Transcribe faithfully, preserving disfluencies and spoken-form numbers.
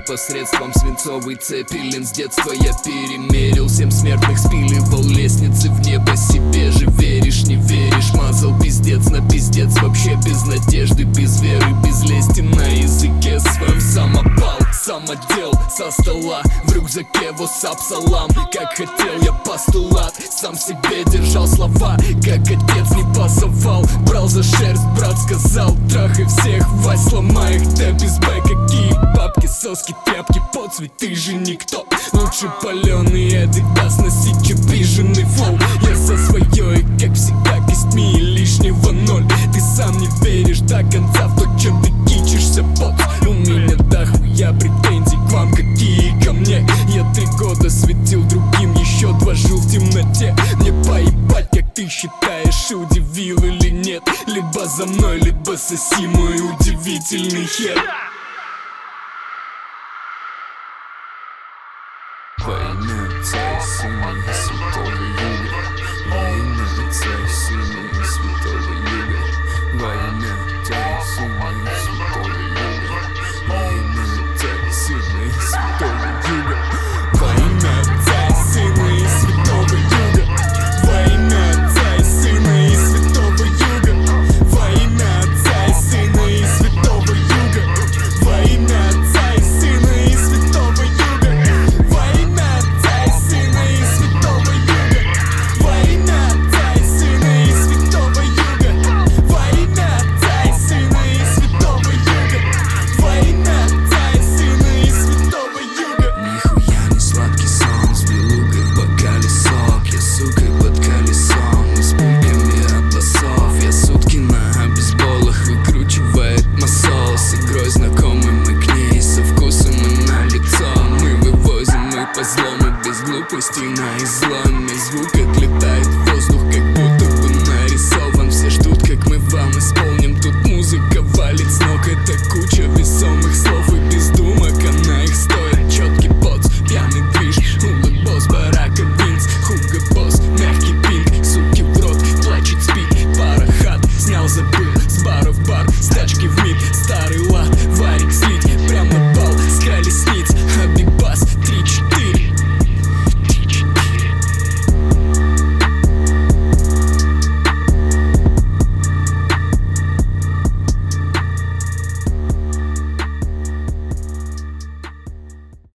посредством свинцовой цепелин. С детства я перемерил, семь смертных спиливал лестницы в небо. Себе же веришь, не веришь, мазал пиздец на пиздец. Вообще без надежды, без веры, без лести. На языке своем сам опал, сам отдел со стола. В рюкзаке васап салам. Как хотел я постулат, сам себе держал слова. Как отец не пасовал, брал за шерсть, брат сказал: трахай всех, Вась, сломай их, да без б. Какие бабки, соски, тряпки, поцветь, ты же никто. Лучше паленый Адидас носить, чем пиженный флоу. Я за свое и как всегда костьми и лишнего ноль. Ты сам не веришь до конца в то, чем ты кичишься, бот. У меня дохуя претензий к вам, какие ко мне. Я три года светил другим, еще два жил в темноте. Мне поебать, как ты считаешь, удивил или нет. Либо за мной, либо соси мой удивительный хер. Во имя Отца и Сына и Святого Юга. Во имя Отца и Сына и Святого Юга. Во имя Отца и Сына и Святого Юга. Во имя Отца и Сына и Святого Юга. Во имя Отца и Сына и Святого Юга. Во имя Отца и Сына и Святого Юга. Во имя Отца и Сына и Святого Юга. Во имя Отца и Сына и Святого Юга. Во имя Отца и Сына и Святого Юга. Во имя Отца и Сына и Святого Юга. Во имя Отца и Сына и Святого Юга. Во имя Отца и Сына и Святого Юга. Нихуя не сладкий сон, с белугой в бокале сок. Я сукой под колесом и с пульками от басов. Я сутки на бейсболах, выкручивает масол. С игрой знакомы мы к ней, со вкусом и на лицо. Мы вывозим, мы по злому, без глупостей на язык.